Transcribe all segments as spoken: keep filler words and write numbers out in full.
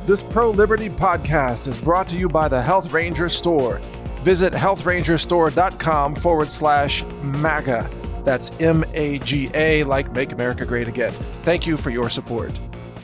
This pro-liberty podcast is brought to you by the Health Ranger Store. Visit healthrangerstore.com forward slash MAGA. That's M A G A, like Make America Great Again. Thank you for your support.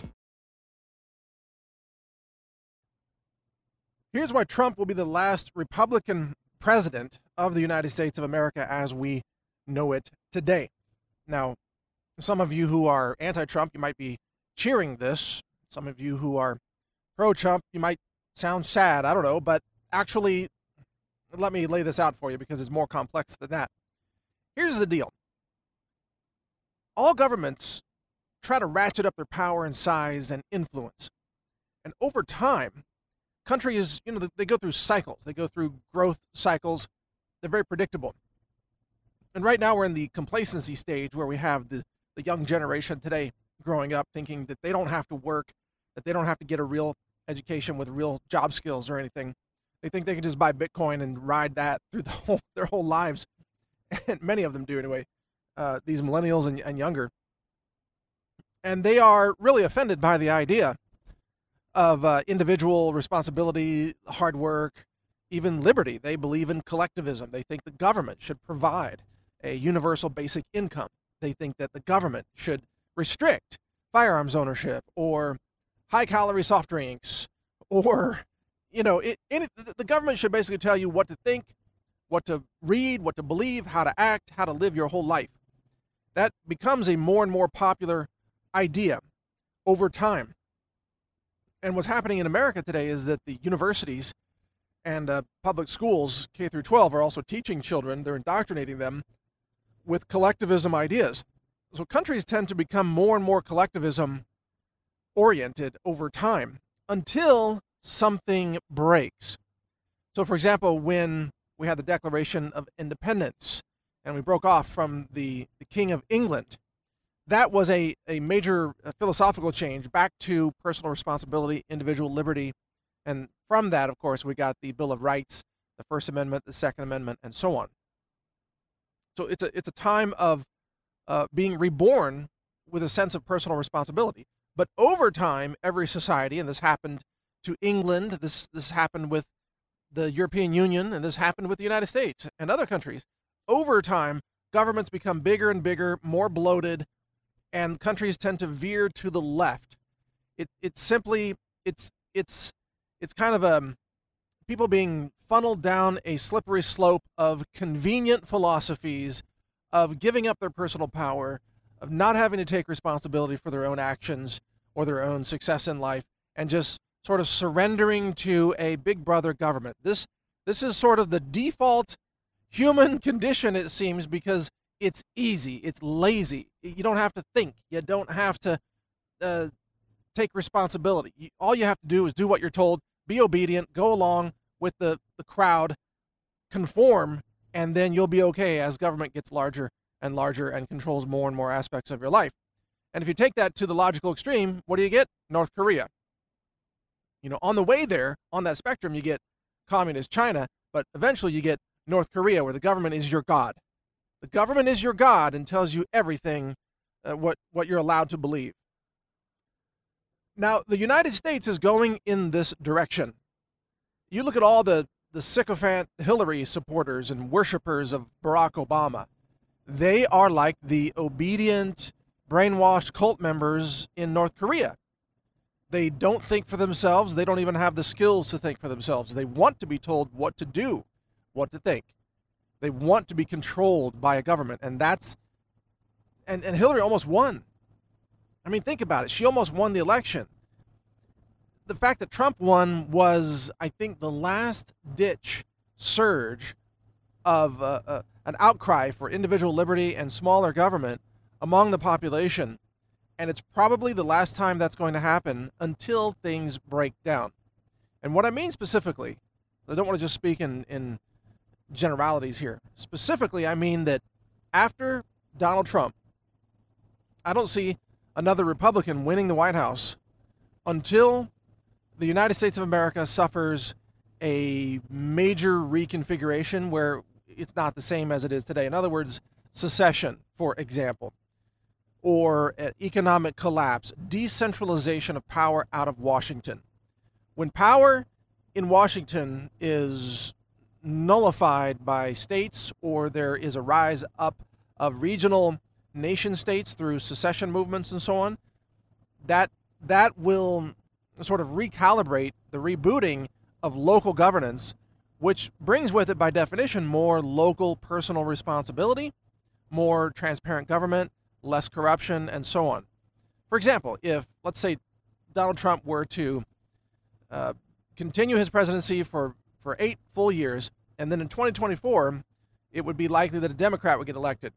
Here's why Trump will be the last Republican president of the United States of America as we know it today. Now, some of you who are anti-Trump, you might be cheering this. Some of you who are pro-Trump, you might sound sad. I don't know. But actually, let me lay this out for you because it's more complex than that. Here's the deal. All governments try to ratchet up their power and size and influence. And over time, countries, you know, they go through cycles. They go through growth cycles. They're very predictable. And right now we're in the complacency stage where we have the, the young generation today growing up thinking that they don't have to work, that they don't have to get a real education with real job skills or anything. They think they can just buy Bitcoin and ride that through the whole, their whole lives. And many of them do anyway, uh, these millennials and, and younger. And they are really offended by the idea of uh, individual responsibility, hard work, even liberty. They believe in collectivism. They think the government should provide a universal basic income. They think that the government should restrict firearms ownership or high-calorie soft drinks, or, you know, it, it, the government should basically tell you what to think, what to read, what to believe, how to act, how to live your whole life. That becomes a more and more popular idea over time. And what's happening in America today is that the universities and uh, public schools, K through twelve, are also teaching children, they're indoctrinating them with collectivism ideas. So countries tend to become more and more collectivism oriented over time until something breaks. So for example, when we had the Declaration of Independence and we broke off from the, the King of England, that was a, a major uh, philosophical change back to personal responsibility, individual liberty. And from that, of course, we got the Bill of Rights, the First Amendment, the Second Amendment, and so on. So it's a, it's a time of uh, being reborn with a sense of personal responsibility. But over time, every society, and this happened to England, this, this happened with the European Union, and this happened with the United States and other countries. Over time, governments become bigger and bigger, more bloated, and countries tend to veer to the left. It, it's simply, it's, it's, it's kind of um, people being funneled down a slippery slope of convenient philosophies, of giving up their personal power, of not having to take responsibility for their own actions or their own success in life, and just sort of surrendering to a big brother government. This, this is sort of the default human condition, it seems, because it's easy, it's lazy. You don't have to think. You don't have to uh, take responsibility. You, all you have to do is do what you're told, be obedient, go along with the, the crowd, conform, and then you'll be okay as government gets larger and larger and controls more and more aspects of your life. And if you take that to the logical extreme, what do you get? North Korea. You know, on the way there, on that spectrum, you get communist China, but eventually you get North Korea, where the government is your God. The government is your God and tells you everything, uh, what, what you're allowed to believe. Now, the United States is going in this direction. You look at all the, the sycophant Hillary supporters and worshipers of Barack Obama. They are like the obedient, brainwashed cult members in North Korea. They don't think for themselves. They don't even have the skills to think for themselves. They want to be told what to do, what to think. They want to be controlled by a government, and that's, and, and Hillary almost won. I mean, think about it. She almost won the election. The fact that Trump won was, I think, the last-ditch surge of uh, uh, an outcry for individual liberty and smaller government among the population. And it's probably the last time that's going to happen until things break down. And what I mean specifically, I don't want to just speak in, in generalities here. Specifically, I mean that after Donald Trump, I don't see another Republican winning the White House until the United States of America suffers a major reconfiguration where it's not the same as it is today. In other words, secession, for example, or an economic collapse, decentralization of power out of Washington. When power in Washington is nullified by states, or there is a rise up of regional nation states through secession movements and so on, that that will sort of recalibrate the rebooting of local governance, which brings with it, by definition, more local personal responsibility, more transparent government, less corruption, and so on. For example, if, let's say, Donald Trump were to uh, continue his presidency for, for eight full years, and then in twenty twenty-four, it would be likely that a Democrat would get elected.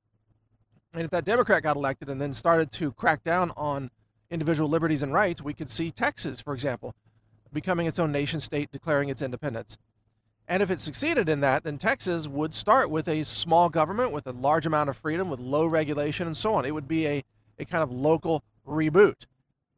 And if that Democrat got elected and then started to crack down on individual liberties and rights, we could see Texas, for example, becoming its own nation state, declaring its independence. And if it succeeded in that, then Texas would start with a small government with a large amount of freedom, with low regulation and so on. It would be a, a kind of local reboot.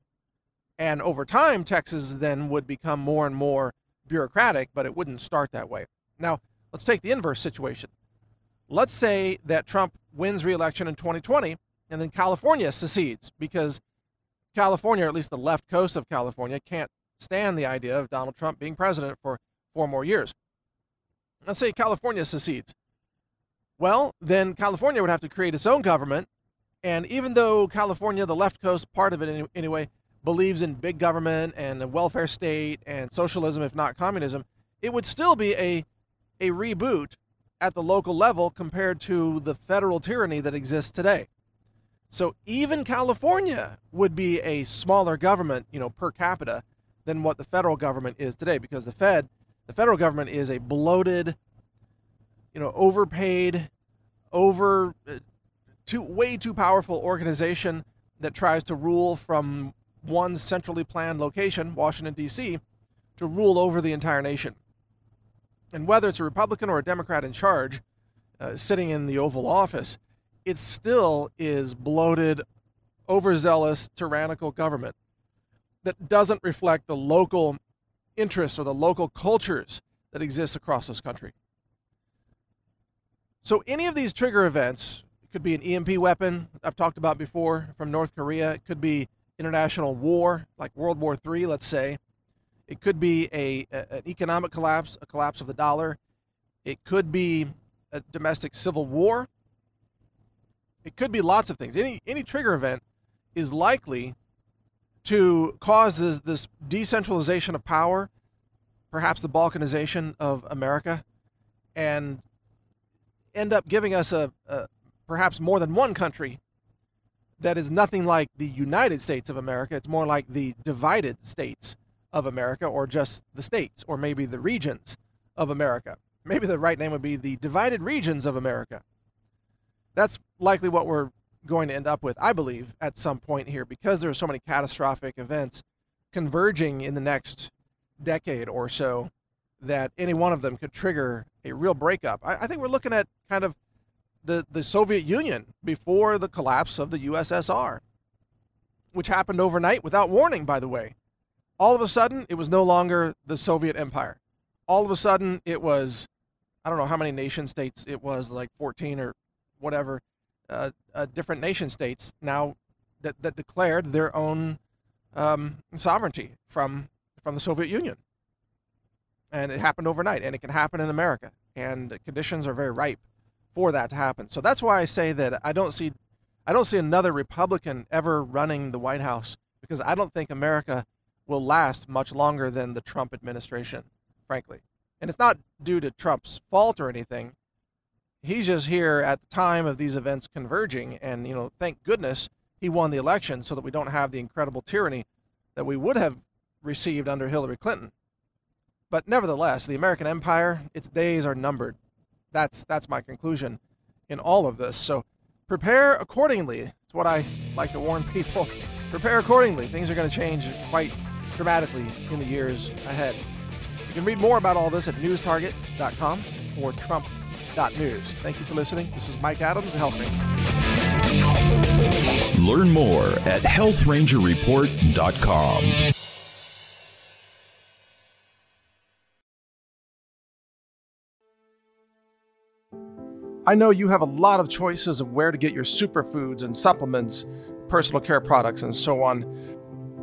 And over time, Texas then would become more and more bureaucratic, but it wouldn't start that way. Now, let's take the inverse situation. Let's say that Trump wins re-election in twenty twenty, and then California secedes because California, or at least the left coast of California, can't stand the idea of Donald Trump being president for four more years. Let's say California secedes. Well, then California would have to create its own government, and even though California, the left coast part of it anyway, believes in big government and a welfare state and socialism, if not communism, it would still be a, a reboot at the local level compared to the federal tyranny that exists today. So even California would be a smaller government, you know, per capita than what the federal government is today, because the Fed, the federal government is a bloated, you know, overpaid, over, uh, too, way too powerful organization that tries to rule from one centrally planned location, Washington, D C, to rule over the entire nation. And whether it's a Republican or a Democrat in charge, uh, sitting in the Oval Office, it still is bloated, overzealous, tyrannical government that doesn't reflect the local interests or the local cultures that exist across this country. So any of these trigger events, it could be an E M P weapon I've talked about before from North Korea. It could be international war, like World War Three, let's say. It could be a, a an economic collapse, a collapse of the dollar. It could be a domestic civil war. It could be lots of things. Any any trigger event is likely to cause this, this decentralization of power, perhaps the balkanization of America, and end up giving us a, a perhaps more than one country that is nothing like the United States of America. It's more like the divided states of America, or just the states, or maybe the regions of America. Maybe the right name would be the divided regions of America. That's likely what we're going to end up with, I believe, at some point here, because there are so many catastrophic events converging in the next decade or so that any one of them could trigger a real breakup. I, I think we're looking at kind of the, the Soviet Union before the collapse of the U S S R, which happened overnight without warning, by the way. All of a sudden, it was no longer the Soviet Empire. All of a sudden, it was, I don't know how many nation states it was, like fourteen or whatever, uh, uh, different nation states now that, that declared their own um, sovereignty from, from the Soviet Union. And it happened overnight, and it can happen in America. And the conditions are very ripe for that to happen. So that's why I say that I don't see, I don't see another Republican ever running the White House, because I don't think America will last much longer than the Trump administration, frankly. And it's not due to Trump's fault or anything. He's just here at the time of these events converging, and, you know, thank goodness he won the election so that we don't have the incredible tyranny that we would have received under Hillary Clinton. But nevertheless, the American empire, its days are numbered. That's that's my conclusion in all of this. So prepare accordingly. It's what I like to warn people. Prepare accordingly. Things are going to change quite dramatically in the years ahead. You can read more about all this at news target dot com or trump dot news. Thank you for listening. This is Mike Adams, the Health Ranger. Learn more at health ranger report dot com. I know you have a lot of choices of where to get your superfoods and supplements, personal care products, and so on.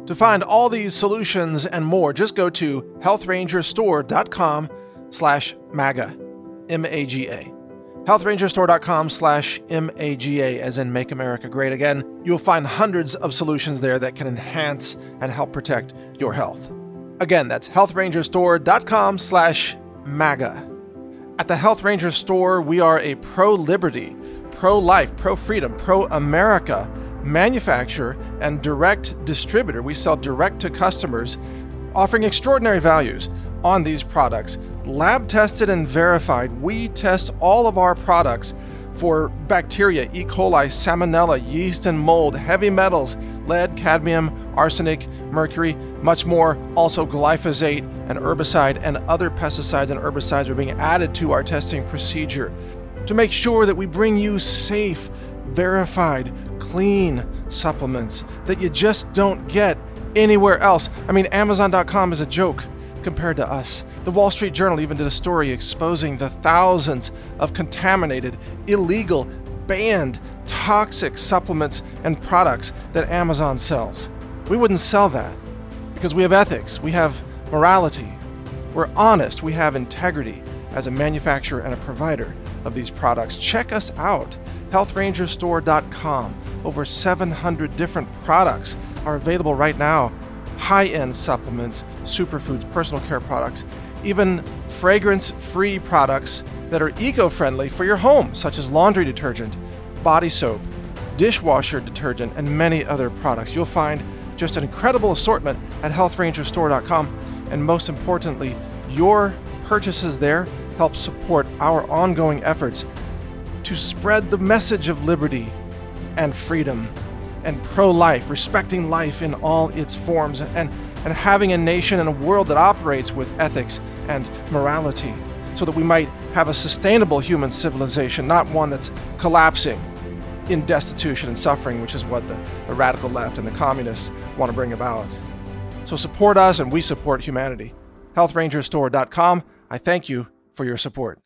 To find all these solutions and more, just go to health ranger store dot com slash MAGA, M A G A. health ranger store dot com slash M A G A, as in Make America Great Again. You'll find hundreds of solutions there that can enhance and help protect your health. Again, that's health ranger store dot com slash MAGA. At the Health Ranger Store, we are a pro-liberty, pro-life, pro-freedom, pro-America manufacturer and direct distributor. We sell direct to customers, offering extraordinary values on these products. Lab tested and verified. We test all of our products for bacteria, E. coli, salmonella, yeast and mold, heavy metals, lead, cadmium, arsenic, mercury, much more. Also glyphosate, and herbicide and other pesticides and herbicides are being added to our testing procedure to make sure that we bring you safe, verified, clean supplements that you just don't get anywhere else. I mean, Amazon dot com is a joke compared to us. The Wall Street Journal even did a story exposing the thousands of contaminated, illegal, banned, toxic supplements and products that Amazon sells. We wouldn't sell that because we have ethics, we have morality, we're honest, we have integrity as a manufacturer and a provider of these products. Check us out, health ranger store dot com. Over seven hundred different products are available right now. High-end supplements, superfoods, personal care products, even fragrance-free products that are eco-friendly for your home, such as laundry detergent, body soap, dishwasher detergent, and many other products. You'll find just an incredible assortment at health ranger store dot com, and most importantly, your purchases there help support our ongoing efforts to spread the message of liberty and freedom and pro-life, respecting life in all its forms, and, and having a nation and a world that operates with ethics and morality, so that we might have a sustainable human civilization, not one that's collapsing in destitution and suffering, which is what the, the radical left and the communists want to bring about. So support us and we support humanity. health ranger store dot com. I thank you for your support.